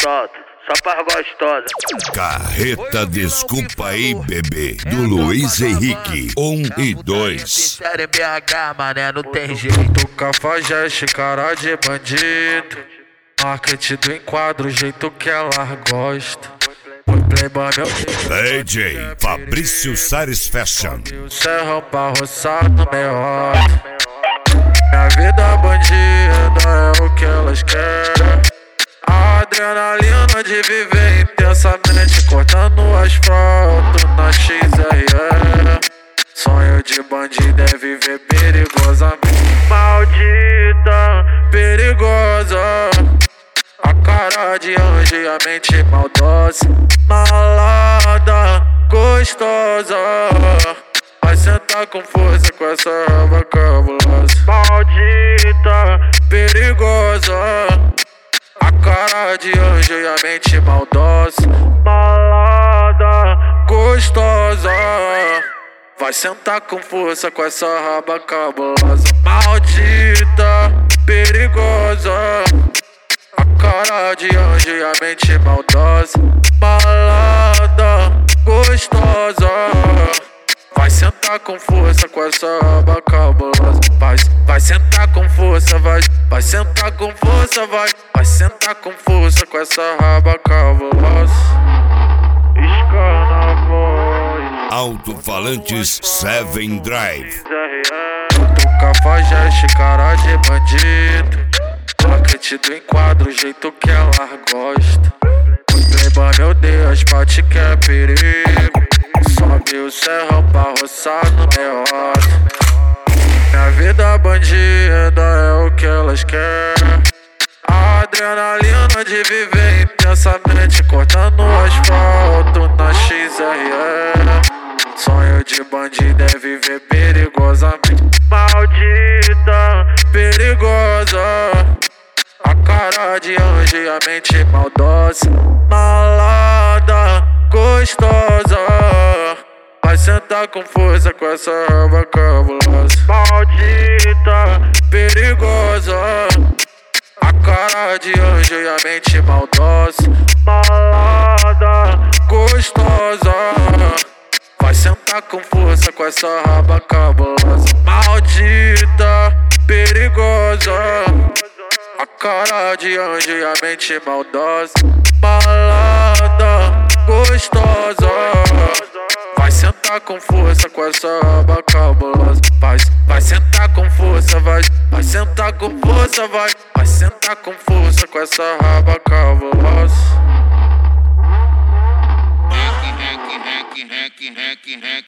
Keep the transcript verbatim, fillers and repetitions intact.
solta, só para gostosa. Carreta Desculpa Aí Bebê, do Luiz Henrique, um e dois. Série B H, mané, não tem jeito. Cafajeste, cara de bandido. Marketing do enquadro, o jeito que ela gosta. Foi playboy meu D J Fabrício Sares Fashion. o serrão pra roçar no meu rosto. Minha vida bandida é o que elas querem. A adrenalina de viver intensamente, cortando o asfalto na X R E. Sonho de bandido é viver perigosamente. Maldita, perigosa, a cara de anjo e a mente maldosa. Malada, gostosa, vai sentar com força com essa raba cabulosa. Maldita, perigosa, a cara de anjo e a mente maldosa. Malada, gostosa, vai sentar com força com essa raba cabulosa. Maldita, perigosa, a cara de anjo e a mente maldosa. Malada, gostosa, vai sentar com força com essa raba cabulosa. Vai, vai sentar com força, vai, vai sentar com força, vai, vai sentar com força com essa raba cabulosa. Escana voz, Alto-falantes Seven Drive. do Cafajeste, cara de bandido. Marketing do enquadro, o jeito que ela gosta. Playboy meu Deus, pate que é perigo. Sobe o serrão pra roçar no meu rosto. Minha vida bandida é o que elas querem. A adrenalina de viver intensamente, cortando o asfalto na X R E. Sonho de bandido é viver perigosamente. Maldita, perigosa, a cara de anjo e a mente maldosa. Malada, gostosa, vai sentar com força com essa raba cabulosa. Maldita, perigosa, a cara de anjo e a mente maldosa. Malada, gostosa, vai sentar com força com essa raba cabulosa. Maldita, perigosa, a cara de anjo e a mente maldosa. Malada, gostosa, vai sentar com força com essa raba cabulosa. Vai, vai sentar com força, vai, vai sentar com força, vai, vai sentar com força com essa raba cabulosa. Hack, hack, hack, hack, hack, hack.